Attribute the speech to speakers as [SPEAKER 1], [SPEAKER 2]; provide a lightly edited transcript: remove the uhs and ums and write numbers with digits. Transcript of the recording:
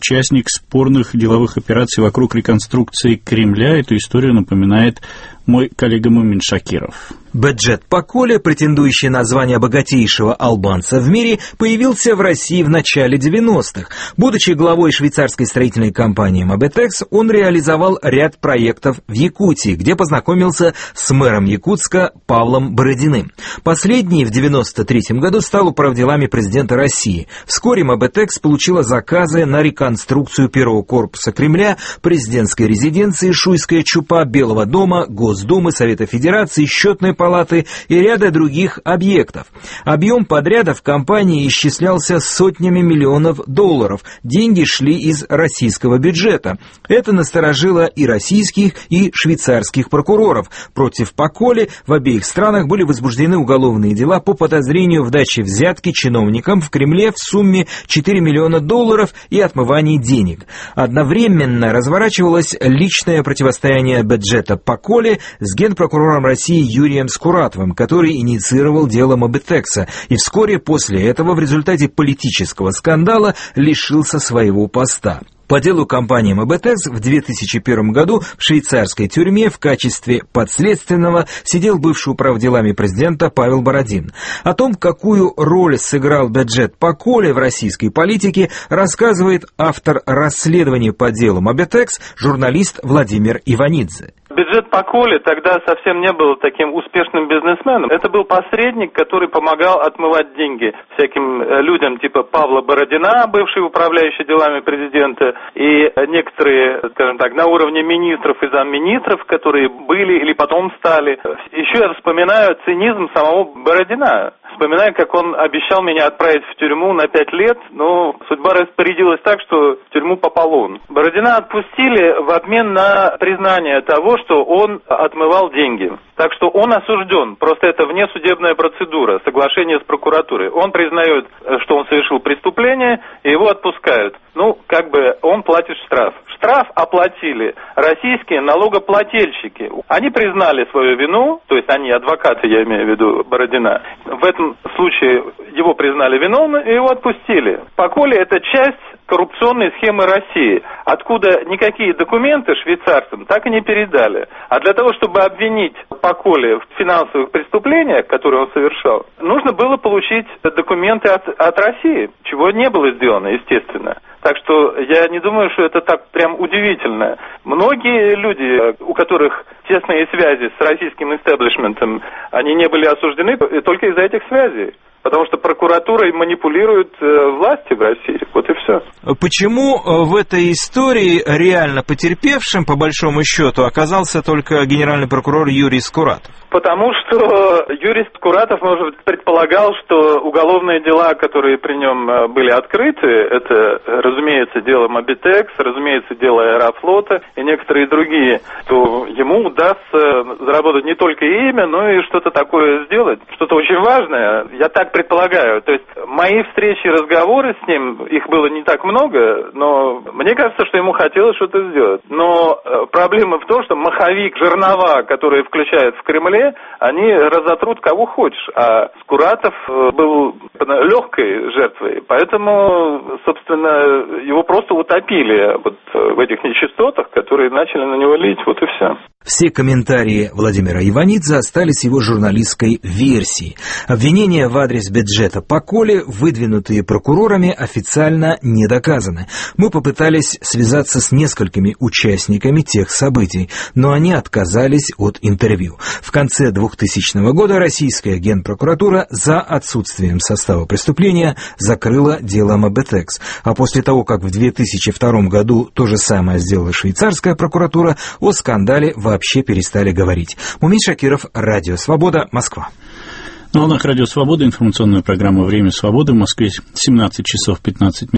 [SPEAKER 1] участник спорных деловых операций вокруг реконструкции Кремля. Эту историю напоминает мой коллега Мумин Шакиров.
[SPEAKER 2] Беджет Паколе, претендующий на звание богатейшего албанца в мире, появился в России в начале 90-х. Будучи главой швейцарской строительной компании Мабетекс, он реализовал ряд проектов в Якутии, где познакомился с мэром Якутска Павлом Бородиным. Последний в 93 году стал управделами президента России. Вскоре Мабетекс получила заказы на реконструкцию первого корпуса Кремля, президентской резиденции Шуйская Чупа, Белого дома, Госдумы, Совета Федерации, Счетной палаты и ряда других объектов. Объем подрядов компании исчислялся сотнями миллионов долларов. Деньги шли из российского бюджета. Это насторожило и российских, и швейцарских прокуроров. Против Паколе в обеих странах были возбуждены уголовные дела по подозрению в даче взятки чиновникам в Кремле в сумме 4 миллиона долларов и отмывании денег. Одновременно разворачивалось личное противостояние Беджета Паколе с генпрокурором России Юрием Скуратовым, который инициировал дело Мабетекса, и вскоре после этого в результате политического скандала лишился своего поста. По делу компании Мабетекс в 2001 году в швейцарской тюрьме в качестве подследственного сидел бывший управделами президента Павел Бородин. О том, какую роль сыграл Беджет Паколе в российской политике, рассказывает автор расследования по делу Мабетекс, журналист Владимир Иванидзе.
[SPEAKER 3] Беджет Паколе тогда совсем не был таким успешным бизнесменом. Это был посредник, который помогал отмывать деньги всяким людям типа Павла Бородина, бывший управляющий делами президента, и некоторые, скажем так, на уровне министров и замминистров, которые были или потом стали. Еще я вспоминаю цинизм самого Бородина. Вспоминаю, как он обещал меня отправить в тюрьму на 5 лет, но судьба распорядилась так, что в тюрьму попал он. Бородина отпустили в обмен на признание того, что он отмывал деньги. Так что он осужден, просто это внесудебная процедура, соглашение с прокуратурой. Он признает, что он совершил преступление, и его отпускают. Ну, как бы он платит штраф. Штраф оплатили российские налогоплательщики. Они признали свою вину, то есть они, адвокаты, я имею в виду Бородина. В этом случае его признали виновным и его отпустили. Паколе — это часть коррупционной схемы России, откуда никакие документы швейцарцам так и не передали. А для того, чтобы обвинить Паколе в финансовых преступлениях, которые он совершал, нужно было получить документы от России, чего не было сделано, естественно. Так что я не думаю, что это так прям удивительно. Многие люди, у которых тесные связи с российским истеблишментом, они не были осуждены только из-за этих связей. Потому что прокуратура манипулирует власти в России. Вот и все.
[SPEAKER 2] Почему в этой истории реально потерпевшим, по большому счету, оказался только генеральный прокурор Юрий Скуратов?
[SPEAKER 3] Потому что Юрий Скуратов, может, предполагал, что уголовные дела, которые при нем были открыты, это, разумеется, дело Мабетекс, разумеется, дело Аэрофлота и некоторые другие, то ему удастся заработать не только имя, но и что-то такое сделать, что-то очень важное. Я так предполагаю. То есть мои встречи и разговоры с ним, их было не так много, но мне кажется, что ему хотелось что-то сделать. Но проблема в том, что маховик, жернова, которые включают в Кремле, они разотрут кого хочешь. А Скуратов был легкой жертвой, поэтому, собственно, его просто утопили вот в этих нечистотах, которые начали на него лить, вот и все.
[SPEAKER 2] Все комментарии Владимира Иванидзе остались его журналистской версией. Обвинения в адрес Беджета Паколе, выдвинутые прокурорами, официально не доказаны. Мы попытались связаться с несколькими участниками тех событий, но они отказались от интервью. В конце 2000 года российская генпрокуратура за отсутствием состава преступления закрыла дело Мабетекс. А после того, как в 2002 году то же самое сделала швейцарская прокуратура, о скандале вообще перестали говорить. Мумин Шакиров, Радио Свобода, Москва.
[SPEAKER 1] На волнах Радио Свобода информационная программа «Время свободы» в Москве 17 часов 15 минут.